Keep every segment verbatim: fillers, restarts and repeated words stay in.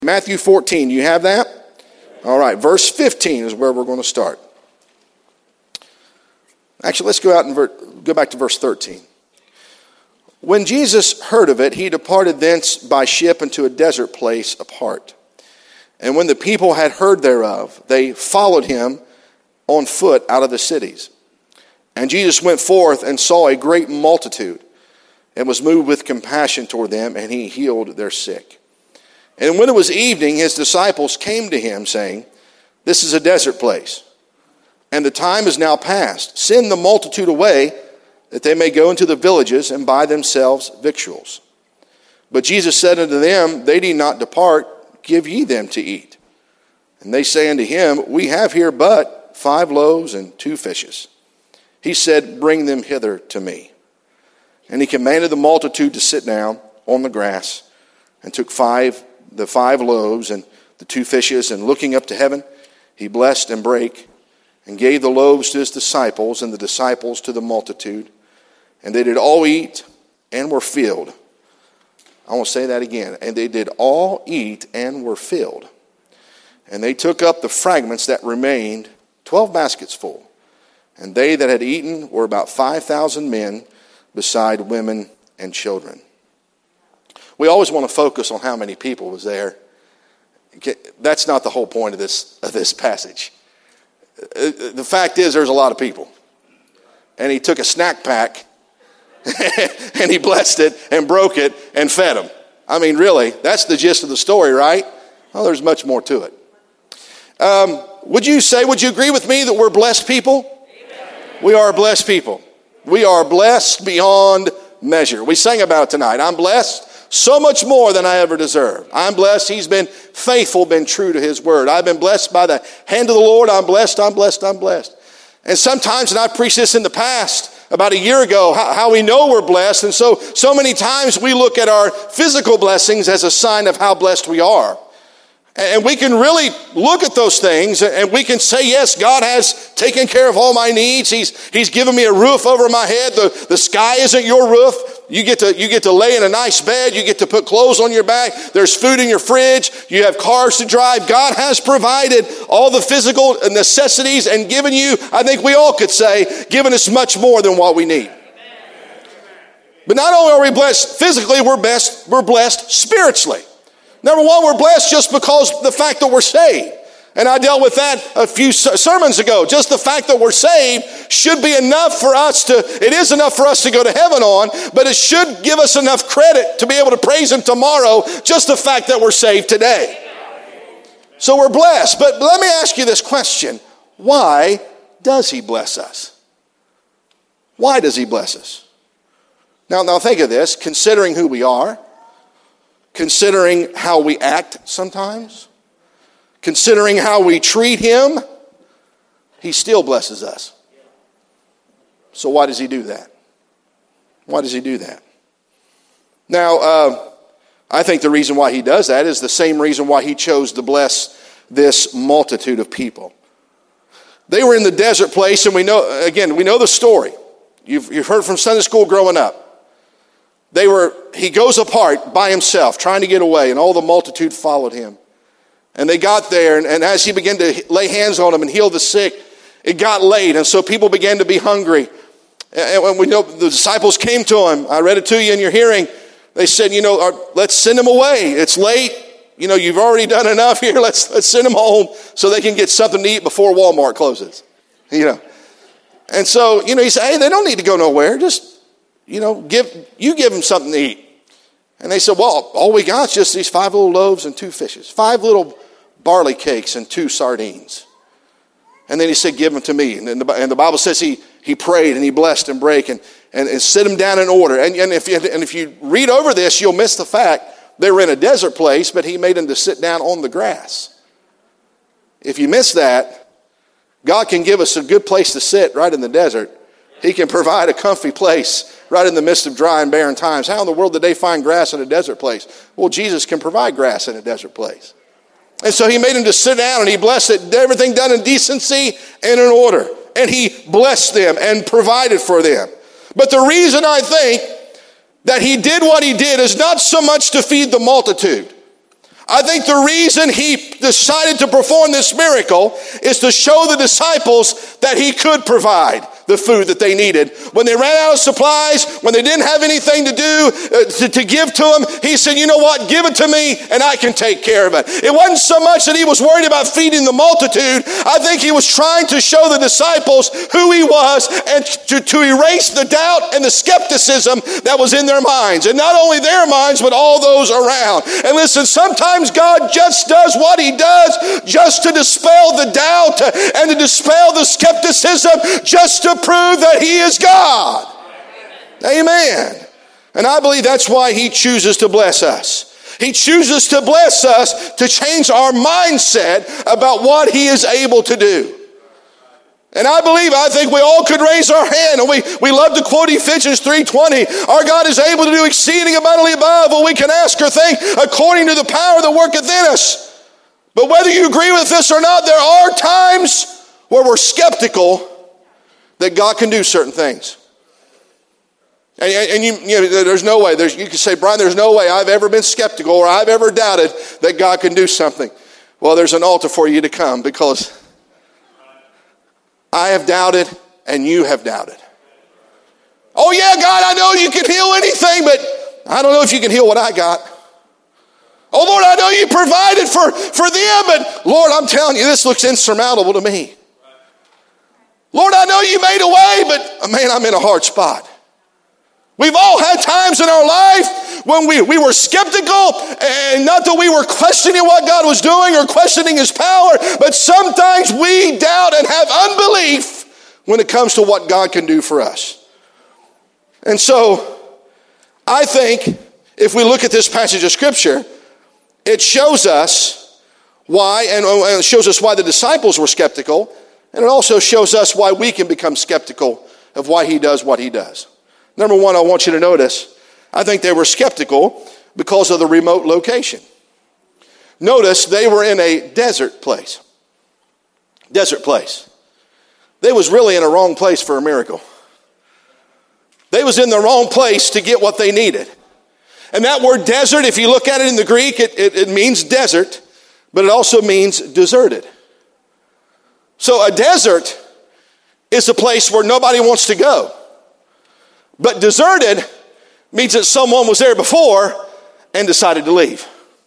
Matthew fourteen, you have that? All right, verse fifteen is where we're going to start. Actually, let's go out and ver- go back to verse thirteen. When Jesus heard of it, he departed thence by ship into a desert place apart. And when the people had heard thereof, they followed him on foot out of the cities. And Jesus went forth and saw a great multitude, and was moved with compassion toward them, and he healed their sick. And when it was evening, his disciples came to him, saying, This is a desert place, and the time is now past. Send the multitude away, that they may go into the villages and buy themselves victuals. But Jesus said unto them, They need not depart, give ye them to eat. And they say unto him, We have here but five loaves and two fishes. He said, Bring them hither to me. And he commanded the multitude to sit down on the grass, and took five the five loaves and the two fishes, and looking up to heaven, he blessed and brake, and gave the loaves to his disciples, and the disciples to the multitude. And they did all eat and were filled. I want to say that again. And they did all eat and were filled. And they took up the fragments that remained, twelve baskets full. And they that had eaten were about five thousand men, beside women and children. We always want to focus on how many people was there. That's not the whole point of this of this passage. The fact is, there's a lot of people. And he took a snack pack and he blessed it and broke it and fed them. I mean, really, that's the gist of the story, right? Well, there's much more to it. Um, would you say, would you agree with me that we're blessed people? Amen. We are blessed people. We are blessed beyond measure. We sang about it tonight. I'm blessed so much more than I ever deserved. I'm blessed. He's been faithful, been true to his word. I've been blessed by the hand of the Lord. I'm blessed, I'm blessed, I'm blessed. And sometimes, and I've preached this in the past, about a year ago, how, how we know we're blessed. And so, so many times we look at our physical blessings as a sign of how blessed we are. And we can really look at those things and we can say, yes, God has taken care of all my needs. He's, he's given me a roof over my head. The, the sky isn't your roof. You get to, you get to lay in a nice bed. You get to put clothes on your back. There's food in your fridge. You have cars to drive. God has provided all the physical necessities and given you, I think we all could say, given us much more than what we need. But not only are we blessed physically, we're blessed, we're blessed spiritually. Number one, we're blessed just because the fact that we're saved. And I dealt with that a few sermons ago. Just the fact that we're saved should be enough for us to, it is enough for us to go to heaven on, but it should give us enough credit to be able to praise him tomorrow, just the fact that we're saved today. So we're blessed. But let me ask you this question. Why does he bless us? Why does he bless us? Now, now think of this, considering who we are, considering how we act sometimes, considering how we treat him, he still blesses us. So why does he do that? Why does he do that? Now, uh, I think the reason why he does that is the same reason why he chose to bless this multitude of people. They were in the desert place, and we know, again, we know the story. You've, you've heard from Sunday school growing up. They were, he goes apart by himself, trying to get away, and all the multitude followed him. And they got there, and, and as he began to lay hands on them and heal the sick, it got late, and so people began to be hungry. And when we know the disciples came to him, I read it to you in your hearing, they said, you know, let's send him away. It's late. You know, you've already done enough here. Let's let's send him home so they can get something to eat before Walmart closes. You know. And so, you know, he said, hey, they don't need to go nowhere. Just, you know, give you give them something to eat. And they said, well, all we got is just these five little loaves and two fishes. Five little barley cakes and two sardines. And then he said, give them to me. And, then the, and the Bible says he he prayed and he blessed and brake and, and, and set them down in order. And, and, if you, and if you read over this, you'll miss the fact they were in a desert place, but he made them to sit down on the grass. If you miss that, God can give us a good place to sit right in the desert. He can provide a comfy place right in the midst of dry and barren times. How in the world did they find grass in a desert place? Well, Jesus can provide grass in a desert place. And so he made him to sit down and he blessed it, everything done in decency and in order. And he blessed them and provided for them. But the reason I think that he did what he did is not so much to feed the multitude. I think the reason he decided to perform this miracle is to show the disciples that he could provide the food that they needed. When they ran out of supplies, when they didn't have anything to do, uh, to, to give to them, he said, you know what, give it to me and I can take care of it. It wasn't so much that he was worried about feeding the multitude. I think he was trying to show the disciples who he was and to, to erase the doubt and the skepticism that was in their minds. And not only their minds, but all those around. And listen, sometimes God just does what he does just to dispel the doubt and to dispel the skepticism, just to prove that he is God. Amen. And I believe that's why he chooses to bless us. He chooses to bless us to change our mindset about what he is able to do. And I believe, I think we all could raise our hand, and we, we love to quote Ephesians three twenty. Our God is able to do exceeding abundantly above what we can ask or think, according to the power that worketh in us. But whether you agree with this or not, there are times where we're skeptical that God can do certain things. And, and you, you know, there's no way, there's, you can say, Brian, there's no way I've ever been skeptical or I've ever doubted that God can do something. Well, there's an altar for you to come, because I have doubted and you have doubted. Oh yeah, God, I know you can heal anything, but I don't know if you can heal what I got. Oh Lord, I know you provided for, for them, but Lord, I'm telling you, this looks insurmountable to me. Lord, I know you made a way, but man, I'm in a hard spot. We've all had times in our life when we, we were skeptical, and not that we were questioning what God was doing or questioning his power, but sometimes we doubt and have unbelief when it comes to what God can do for us. And so I think if we look at this passage of Scripture, it shows us why, and it shows us why the disciples were skeptical, and it also shows us why we can become skeptical of why he does what he does. Number one, I want you to notice, I think they were skeptical because of the remote location. Notice they were in a desert place. Desert place. They was really in a wrong place for a miracle. They was in the wrong place to get what they needed. And that word desert, if you look at it in the Greek, it, it, it means desert, but it also means deserted. So a desert is a place where nobody wants to go. But deserted means that someone was there before and decided to leave.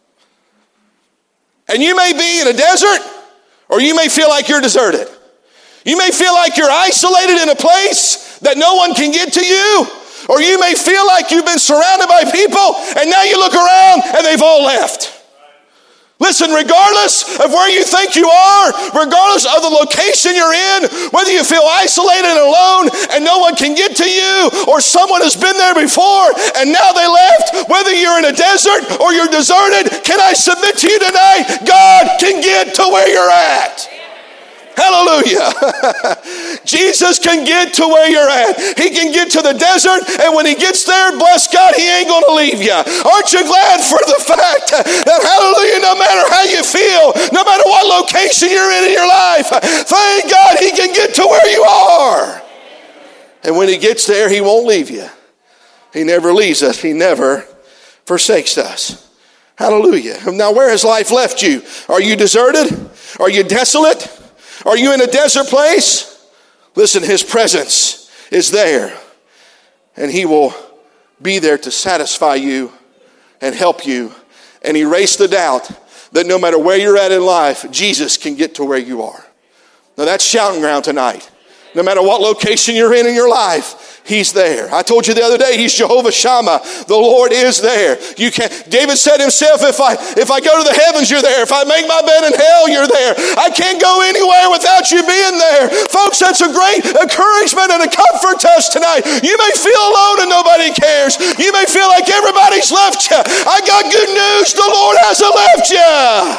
And you may be in a desert, or you may feel like you're deserted. You may feel like you're isolated in a place that no one can get to you. Or you may feel like you've been surrounded by people, and now you look around and they've all left. Listen, regardless of where you think you are, regardless of the location you're in, whether you feel isolated and alone and no one can get to you, or someone has been there before and now they left, whether you're in a desert or you're deserted, can I submit to you tonight, God can get to where you're at. Hallelujah. Jesus can get to where you're at. He can get to the desert, and when he gets there, bless God, he ain't going to leave you. Aren't you glad for the fact that, hallelujah, no matter how you feel, no matter what location you're in in your life, thank God he can get to where you are. And when he gets there, he won't leave you. He never leaves us. He never forsakes us. Hallelujah. Now, where has life left you? Are you deserted? Are you desolate? Are you in a desert place? Listen, his presence is there, and he will be there to satisfy you and help you and erase the doubt that no matter where you're at in life, Jesus can get to where you are. Now that's shouting ground tonight. No matter what location you're in in your life, he's there. I told you the other day, he's Jehovah Shammah. The Lord is there. You can. David said himself, if I if I go to the heavens, you're there. If I make my bed in hell, you're there. I can't go anywhere without you being there. Folks, that's a great encouragement and a comfort to us tonight. You may feel alone and nobody cares. You may feel like everybody's left you. I got good news. The Lord hasn't left you.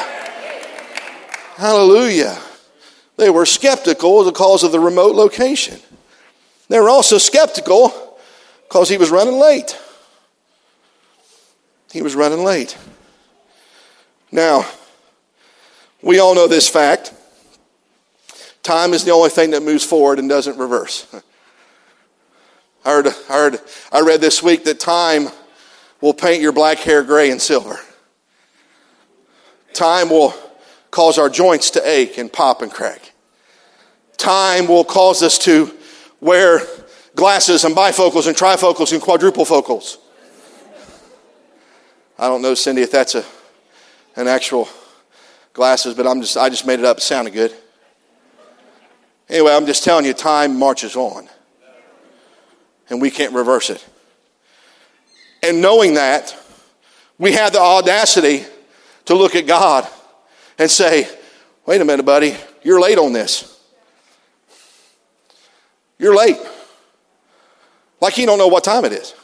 Hallelujah. They were skeptical because of the remote location. They were also skeptical because he was running late. He was running late. Now, we all know this fact. Time is the only thing that moves forward and doesn't reverse. I heard, I heard, I read this week that time will paint your black hair gray and silver. Time will cause our joints to ache and pop and crack. Time will cause us to wear glasses and bifocals and trifocals and quadruple focals. I don't know, Cindy, if that's a an actual glasses, but I'm just I just made it up. It sounded good. Anyway, I'm just telling you, time marches on. And we can't reverse it. And knowing that, we have the audacity to look at God and say, wait a minute, buddy, you're late on this. You're late. Like he don't know what time it is.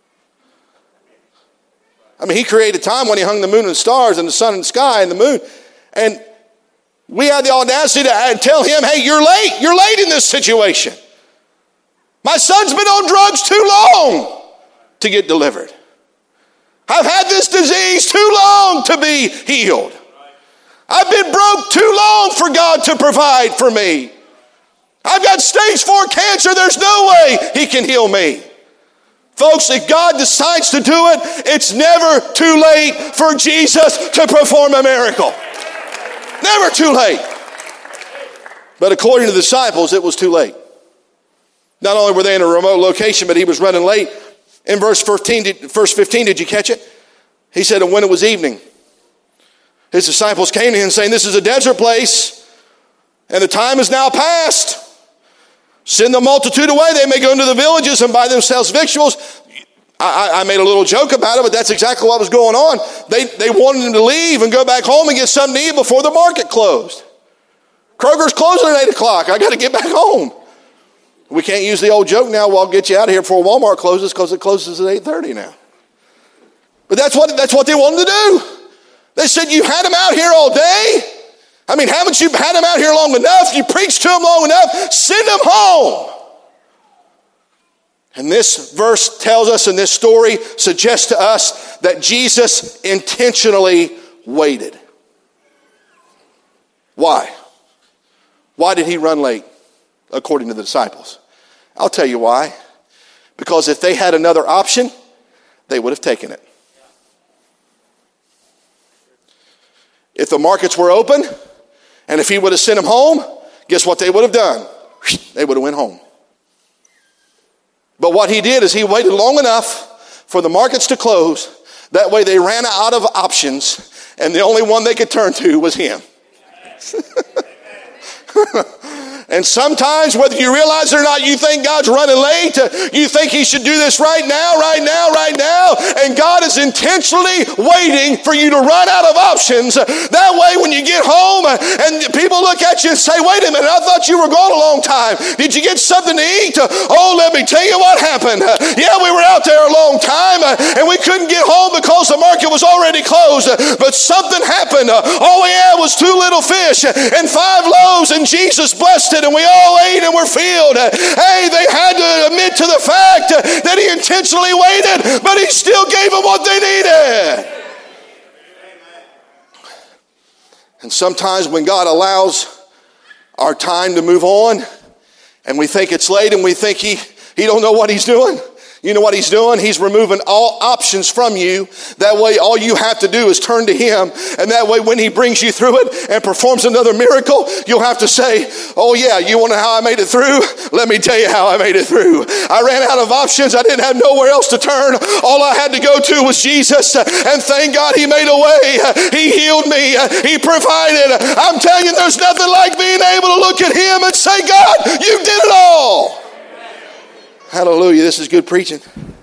I mean, he created time when he hung the moon and the stars and the sun and the sky and the moon. And we have the audacity to tell him, hey, you're late. You're late in this situation. My son's been on drugs too long to get delivered. I've had this disease too long to be healed. I've been broke too long for God to provide for me. I've got stage four cancer. There's no way he can heal me. Folks, if God decides to do it, it's never too late for Jesus to perform a miracle. Never too late. But according to the disciples, it was too late. Not only were they in a remote location, but he was running late. In verse fifteen, verse fifteen, did you catch it? He said, and when it was evening, his disciples came to him saying, this is a desert place, and the time is now past. Send the multitude away. They may go into the villages and buy themselves victuals. I, I, I made a little joke about it, but that's exactly what was going on. They, they wanted them to leave and go back home and get something to eat before the market closed. Kroger's closing at eight o'clock. I got to get back home. We can't use the old joke now, well, I'll get you out of here before Walmart closes, because it closes at eight thirty now. But that's what, that's what they wanted to do. They said, you had them out here all day? I mean, haven't you had them out here long enough? You preached to them long enough? Send them home. And this verse tells us, and this story suggests to us, that Jesus intentionally waited. Why? Why did he run late, according to the disciples? I'll tell you why. Because if they had another option, they would have taken it. If the markets were open, and if he would have sent them home, guess what they would have done? They would have went home. But what he did is he waited long enough for the markets to close. That way they ran out of options, and the only one they could turn to was him. And sometimes, whether you realize it or not, you think God's running late. You think he should do this right now, right now, right now. And God is intentionally waiting for you to run out of options. That way, when you get home and people look at you and say, wait a minute, I thought you were gone a long time. Did you get something to eat? Oh, let me tell you what happened. Yeah, we were out there a long time and we couldn't get home because the market was already closed. But something happened. All we had was two little fish and five loaves, and Jesus blessed it, and we all ate and were filled. Hey, they had to admit to the fact that he intentionally waited, but he still gave them what they needed. And sometimes when God allows our time to move on, and we think it's late, and we think he, he don't know what he's doing, you know what he's doing? He's removing all options from you. That way, all you have to do is turn to him. And that way, when he brings you through it and performs another miracle, you'll have to say, oh yeah, you want to know how I made it through? Let me tell you how I made it through. I ran out of options. I didn't have nowhere else to turn. All I had to go to was Jesus. And thank God he made a way. He healed me. He provided. I'm telling you, there's nothing like being able to look at him and say, God, you did it all. Hallelujah. This is good preaching.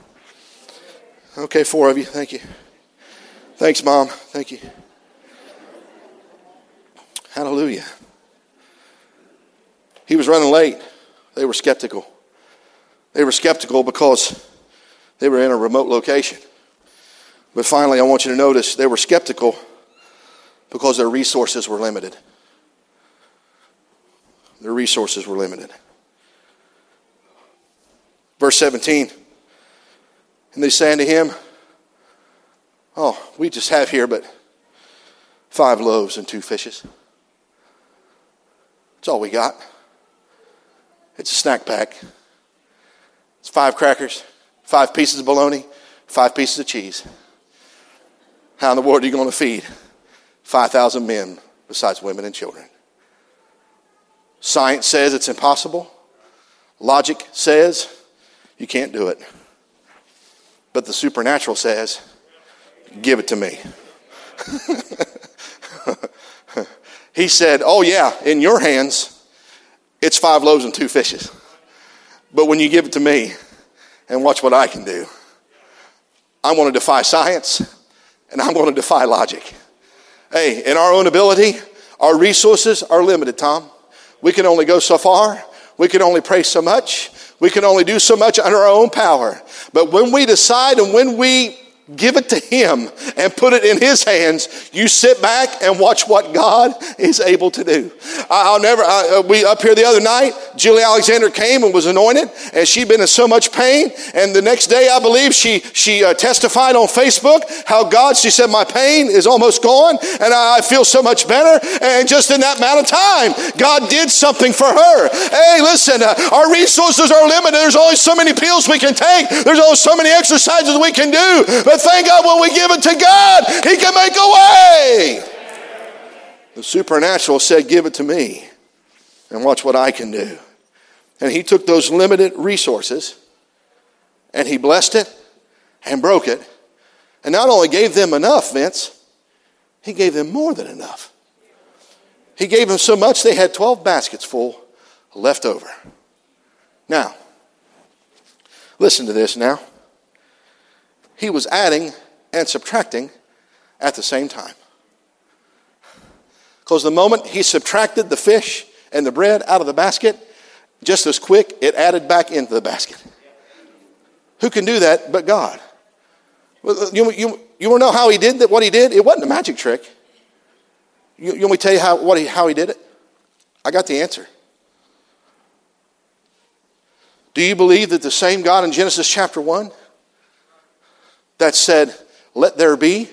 Okay, four of you. Thank you. Thanks, Mom. Thank you. Hallelujah. He was running late. They were skeptical. They were skeptical because they were in a remote location. But finally, I want you to notice they were skeptical because their resources were limited. Their resources were limited. Verse seventeen, and they say unto him, oh, we just have here but five loaves and two fishes. That's all we got. It's a snack pack. It's five crackers, five pieces of bologna, five pieces of cheese. How in the world are you going to feed five thousand men besides women and children. Science says it's impossible. Logic says you can't do it. But the supernatural says, give it to me. He said, oh yeah, in your hands, it's five loaves and two fishes. But when you give it to me, and watch what I can do, I'm going to defy science, and I'm going to defy logic. Hey, in our own ability, our resources are limited, Tom. We can only go so far. We can only pray so much. We can only do so much under our own power. But when we decide and when we give it to him and put it in his hands, you sit back and watch what God is able to do. I'll never, I, we up here the other night, Julie Alexander came and was anointed, and she'd been in so much pain. And the next day, I believe she, she uh, testified on Facebook how God, she said, my pain is almost gone and I feel so much better. And just in that amount of time, God did something for her. Hey, listen, uh, our resources are limited. There's only so many pills we can take. There's only so many exercises we can do. But thank God when we give it to God, he can make a way. The supernatural said, give it to me and watch what I can do. And he took those limited resources and he blessed it and broke it. And not only gave them enough, Vince, he gave them more than enough. He gave them so much they had twelve baskets full left over. Now, listen to this now. He was adding and subtracting at the same time. Because the moment he subtracted the fish and the bread out of the basket, just as quick, it added back into the basket. Who can do that but God? You, you, you want to know how he did that? What he did? It wasn't a magic trick. You, you want me to tell you how, what he, how he did it? I got the answer. Do you believe that the same God in Genesis chapter one that said, let there be,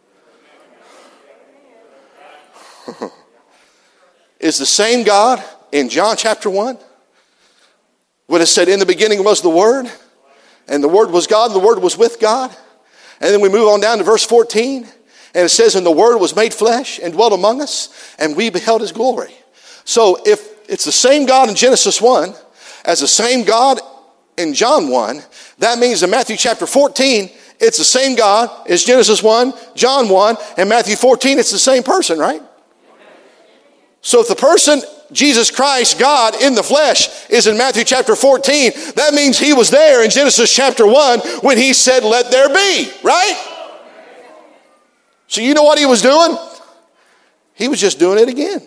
is the same God in John chapter one when it said, in the beginning was the Word, and the Word was God, and the Word was with God? And then we move on down to verse fourteen, and it says, and the Word was made flesh and dwelt among us, and we beheld his glory. So if it's the same God in Genesis one as the same God in John one, that means in Matthew chapter fourteen, it's the same God as Genesis one, John one, and Matthew fourteen, it's the same person, right? So if the person, Jesus Christ, God in the flesh, is in Matthew chapter fourteen, that means he was there in Genesis chapter one when he said, let there be, right? So you know what he was doing? He was just doing it again.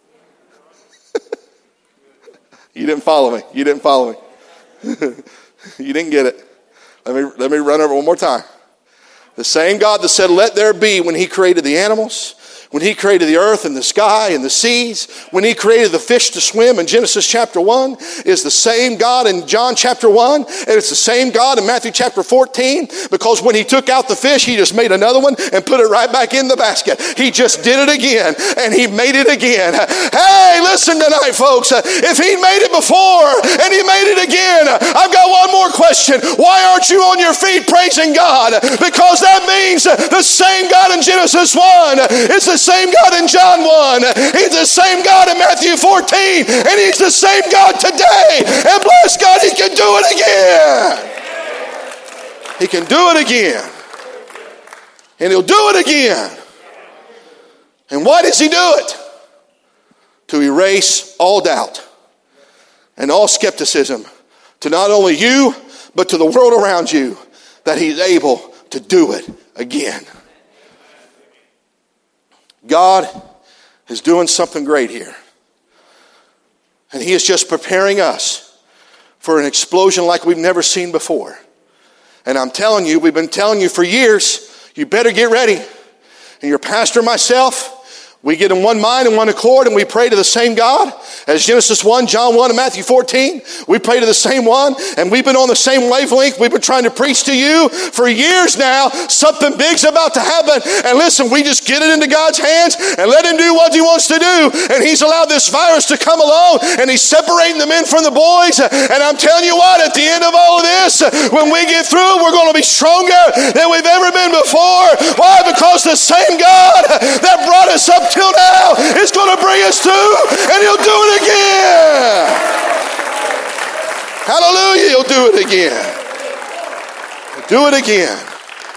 You didn't follow me. You didn't follow me. You didn't get it. Let me, let me run over one more time. The same God that said, let there be, when he created the animals, when he created the earth and the sky and the seas, when he created the fish to swim in Genesis chapter one, is the same God in John chapter one, and it's the same God in Matthew chapter fourteen, because when he took out the fish, he just made another one and put it right back in the basket. He just did it again, and he made it again. Hey, listen tonight, folks. If he made it before and he made it again, I've got one more question. Why aren't you on your feet praising God? Because that means the same God in Genesis one is the same God in John one. He's the same God in Matthew fourteen, and he's the same God today. And bless God, he can do it again. He can do it again. And he'll do it again. And why does he do it? To erase all doubt and all skepticism to not only you, but to the world around you, that he's able to do it again. God is doing something great here. And he is just preparing us for an explosion like we've never seen before. And I'm telling you, we've been telling you for years, you better get ready. And your pastor and myself, We get in one mind and one accord, and we pray to the same God. As Genesis one, John one, and Matthew fourteen, we pray to the same one, and we've been on the same wavelength. We've been trying to preach to you for years now. Something big's about to happen. And listen, we just get it into God's hands and let him do what he wants to do. And he's allowed this virus to come along, and he's separating the men from the boys. And I'm telling you what, at the end of all of this, when we get through, we're going to be stronger than we've ever been before. Why? Because the same God that brought us up till now is going to bring us through, and he'll do it again. Hallelujah, he'll do it again. He'll do it again.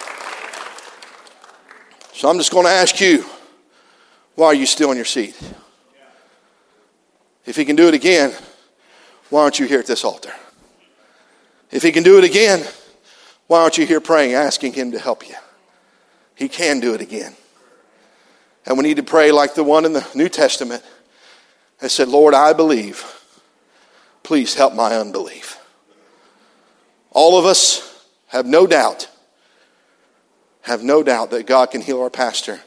So I'm just going to ask you, why are you still in your seat? If he can do it again, why aren't you here at this altar? If he can do it again, why aren't you here praying, asking him to help you? He can do it again. And we need to pray like the one in the New Testament that said, Lord, I believe. Please help my unbelief. All of us have no doubt, have no doubt that God can heal our pastor.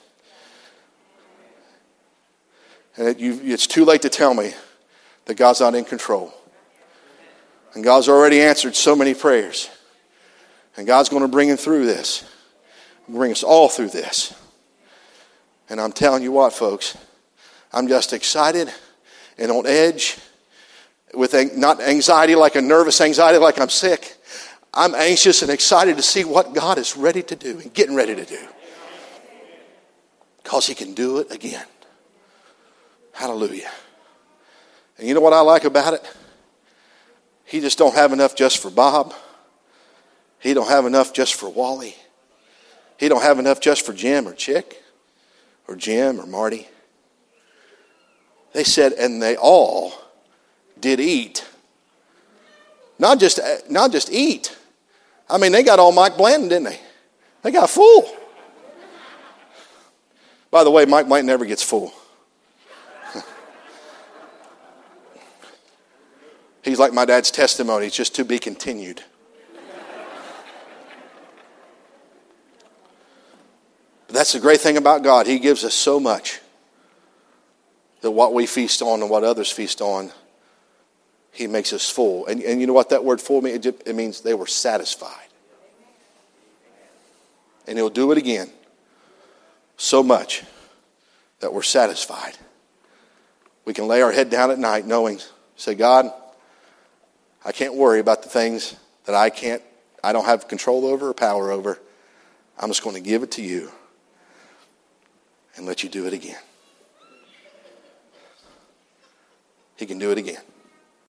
And it, you, it's too late to tell me that God's not in control. And God's already answered so many prayers. And God's going to bring him through this. Bring us all through this. And I'm telling you what, folks, I'm just excited and on edge with not anxiety like a nervous anxiety like I'm sick. I'm anxious and excited to see what God is ready to do and getting ready to do. Because he can do it again. Hallelujah. And you know what I like about it? He just don't have enough just for Bob. He don't have enough just for Wally. He don't have enough just for Jim or Chick or Jim or Marty. They said, and they all did eat. Not just, not just eat. I mean, they got all Mike Blanton, didn't they? They got full. By the way, Mike Blanton never gets full. He's like my dad's testimony. It's just to be continued. But that's the great thing about God. He gives us so much that what we feast on and what others feast on, he makes us full. And, and you know what that word full means? It means they were satisfied. And he'll do it again. So much that we're satisfied. We can lay our head down at night knowing, say, God, I can't worry about the things that I can't, I don't have control over or power over. I'm just going to give it to you and let you do it again. He can do it again.